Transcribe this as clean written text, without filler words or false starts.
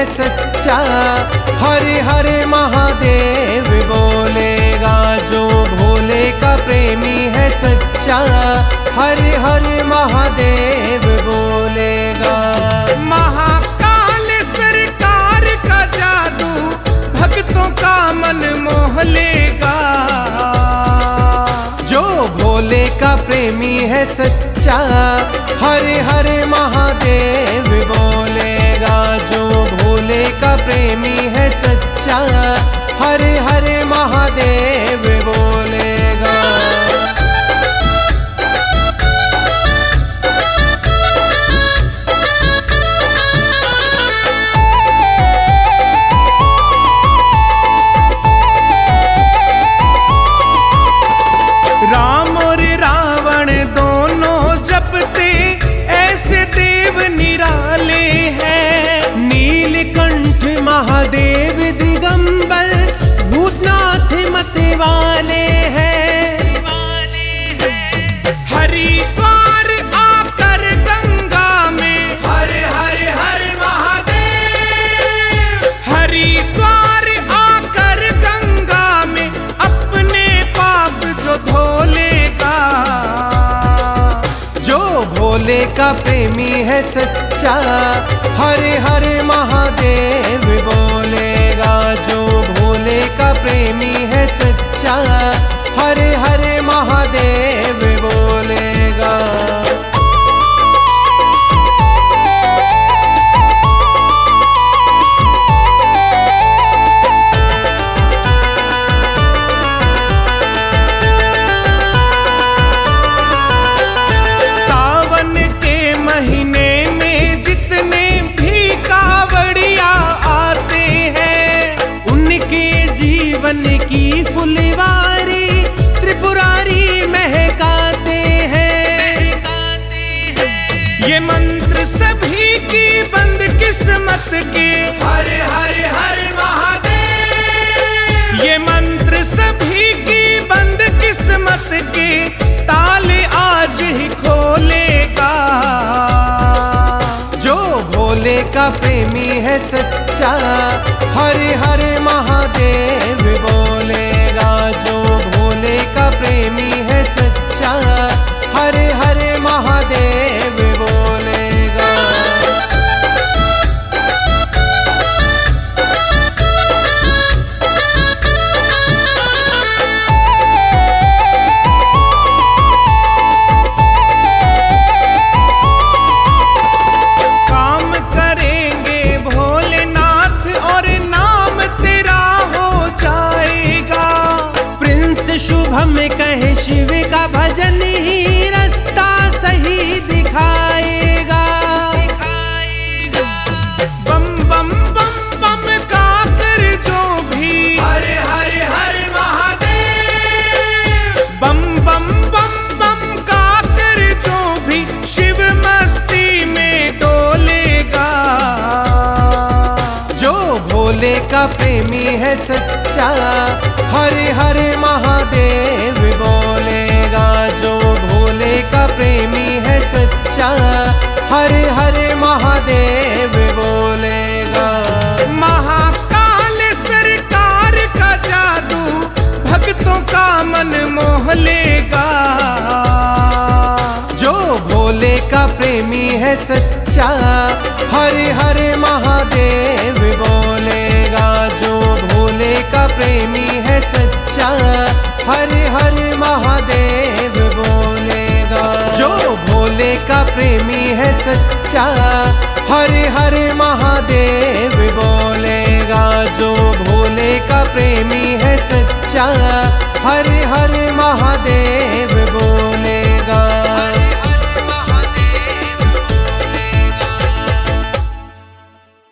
है सच्चा, हरे हरे महादेव बोलेगा। जो भोले का प्रेमी है सच्चा, हरे हरे महादेव बोलेगा। महाकाल सरकार का जादू भक्तों का मन मोह लेगा। जो भोले का प्रेमी है सच्चा, हरे हरे महादेव बोलेगा। जो भोले का प्रेमी है सच्चा, हरे हरे महादेव बोलेगा। राम और रावण दोनों जपते ऐसे देव निराले हैं। नीलकंठ महादेव दिगंबर भूतनाथ मत वाले हैं। हरिद्वार आकर गंगा में हर हर हर महादेव। हरिद्वार आकर गंगा में अपने पाप जो धो लेगा। जो भोले का प्रेमी है सच्चा, हरे हरे महादेव बोलेगा। जो भोले का प्रेमी है सच्चा, हरे हरे महादेव बोलेगा। सावन के महीने में जितने भी कावड़िया आते हैं, उनके जीवन की फुलवारी त्रिपुरारी महकाते हैं। ये मंत्र सभी की बंद किस्मत के हर हर हर महादेव। ये मंत्र सभी की बंद किस्मत के ताले आज ही खोलेगा। जो भोले का प्रेमी है सच्चा, हरे हरे महादेव बोलेगा। जो भोले का प्रेमी है सच्चा, हरे हरे महादेव बोलेगा। काम करेंगे भोलेनाथ और नाम तेरा हो जाएगा। प्रिंस शुभम कहे शिव का भजन ही रास्ता सही दिखाएगा। बम बम बम बम का कर जो भी हर हर हर महादेव। बम बम बम बम का कर जो भी शिव मस्ती में डोलेगा। जो भोले का प्रेमी है सच्चा, हरे हरे महादेव बोलेगा। जो भोले का प्रेमी है सच्चा, हरे हरे महादेव बोलेगा। महाकाल सरकार का जादू भक्तों का मन मोह लेगा। जो भोले का प्रेमी है सच्चा, हरे हरे महादेव बोलेगा। जो भोले का प्रेमी है सच्चा, हरे हरे महादेव बोलेगा। जो भोले का प्रेमी है सच्चा, हरे हरे महादेव बोलेगा। जो भोले का प्रेमी है सच्चा, हरे हरे महादेव